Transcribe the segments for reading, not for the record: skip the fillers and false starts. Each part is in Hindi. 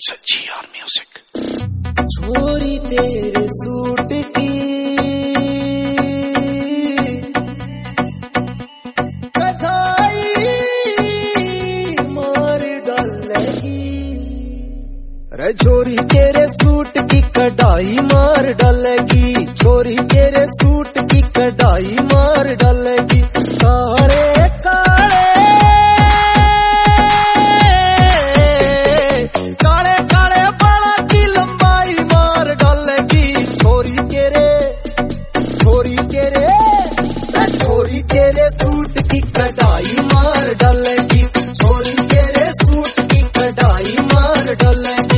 It's a GR music. छोरी तेरे सूट की कढ़ाई मार डालेगी। अरे छोरी तेरे सूट की कढ़ाई मार डालेगी। छोरी तेरे सूट की कढ़ाई मार डालेगी। काले काले काले काले बालों की लंबाई मार डालेगी। छोरी तेरे सूट की कढ़ाई मार डालेगी। छोरी तेरे सूट की कढ़ाई मार डालेगी।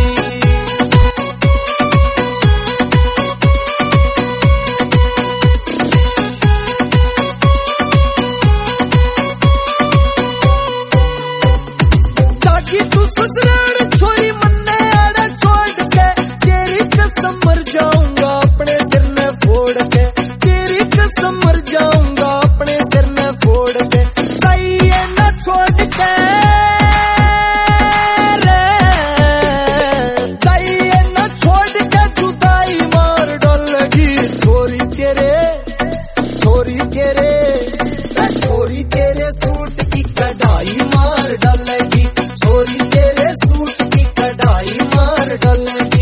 ताकि तू सुधरण छोरी मन्ने आड़े छोड़ के। तेरी कसम मर जाऊंगा अपने सिर में फोड़ के। तेरी कसम मर जाऊंगा अपने सिर में फोड़ के। सही है न छोड़ के रे, सही है न छोड़ के जुदाई मार डालेगी। छोरी तेरे सूट की कढ़ाई मार डालेगी। छोरी तेरे सूट की कढ़ाई मार डालेगी।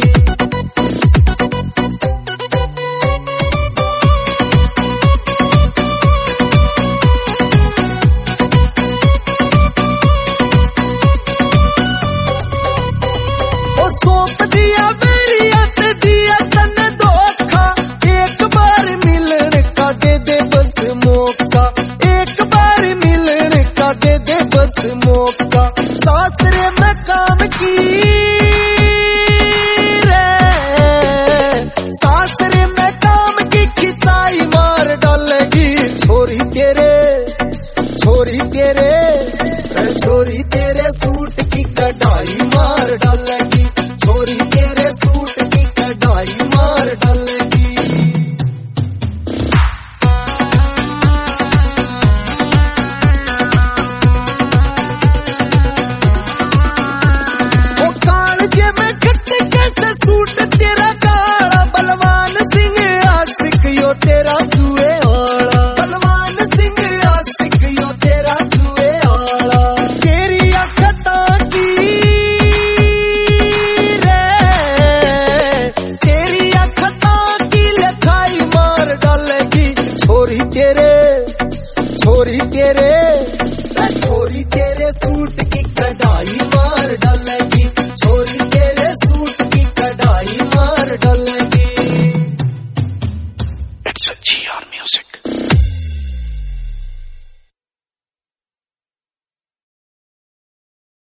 ओ सौंप दिया मेरी हाथ दिया तन धोखा। एक बार मिलने का दे दे बस मौका। एक बार मिलने का दे दे बस मौका। सासरे में काम की रे, सासरे में काम की खिंचाई मार डालेगी। छोरी तेरे सूट की कढ़ाई मार डालेगी। छोरी तेरे सूट की कढ़ाई मार डालेगी। ओ कालजे में कट्टे कैसे सूट तेरा काला। बलवान सिंह आशिक यो तेरा जुए वाला। बलवान सिंह आशिक यो तेरा जुए वाला। तेरी अखता की रे, तेरी अखता की लिखाई मार डालेगी। छोरी तेरे सूट की कढ़ाई मार डालेगी। छोरी तेरे सूट की कढ़ाई मार डालेगी। It's a GR music.